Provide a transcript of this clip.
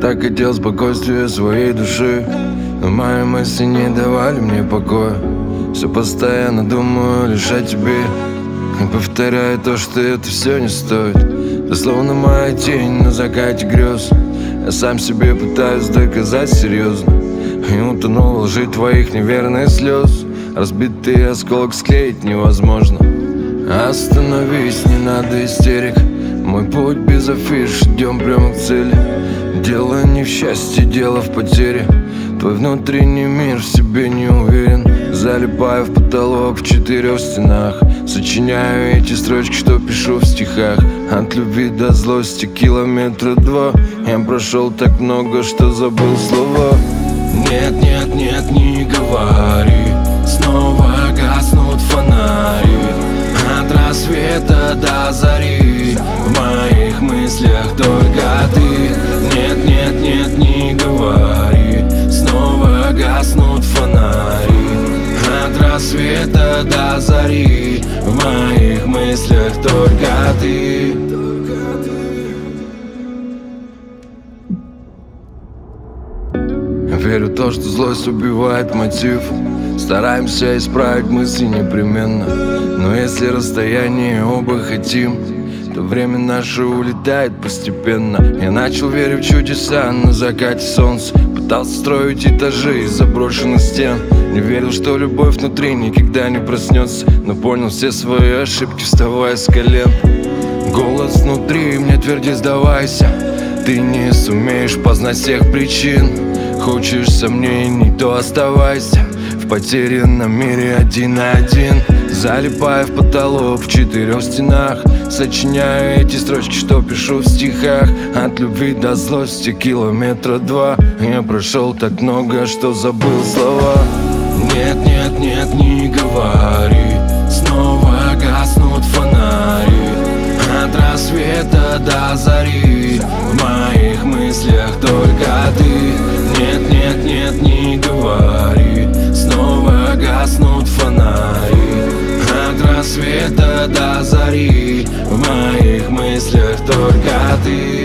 так хотел спокойствия своей души, но мои мысли не давали мне покоя. Все постоянно думаю лишь о тебе и повторяю то, что это все не стоит. Ты словно моя тень на закате грез. Я сам себе пытаюсь доказать серьезно и утонул в лжи твоих неверных слез. Разбитый осколок склеить невозможно. Остановись, не надо истерик. Мой путь без афиш, идем прямо к цели. Дело не в счастье, дело в потере. Твой внутренний мир в себе не уверен. Залипаю в потолок в 4 стенах. Сочиняю эти строчки, что пишу в стихах. От любви до злости 2 километра. Я прошел так много, что забыл слова. Нет, нет, нет, не говори. Снова гаснут фонари. От рассвета до зари в моих мыслях только ты. Нет, нет, нет, не говори. Снова гаснут фонари. От рассвета до зари в моих мыслях только ты. Верю в то, что злость убивает мотив. Стараемся исправить мысли непременно. Но если расстояние оба хотим, то время наше улетает постепенно. Я начал верить в чудеса на закате солнца. Пытался строить этажи из заброшенных стен. Не верил, что любовь внутри никогда не проснется. Но понял все свои ошибки, вставая с колен. Голос внутри мне твердит: сдавайся. Ты не сумеешь познать всех причин. Хочешь сомнений, то оставайся в потерянном мире один на один. Залипая в потолок в 4 стенах. Сочиняю эти строчки, что пишу в стихах. От любви до злости 2 километра. Я прошел так много, что забыл слова. Нет, нет, нет, не говори. Снова гаснут фонари. От рассвета до зари в моих мыслях только ты. Нет, нет, нет, не говори. Снова гаснут фонари. От рассвета до зари в моих мыслях только ты.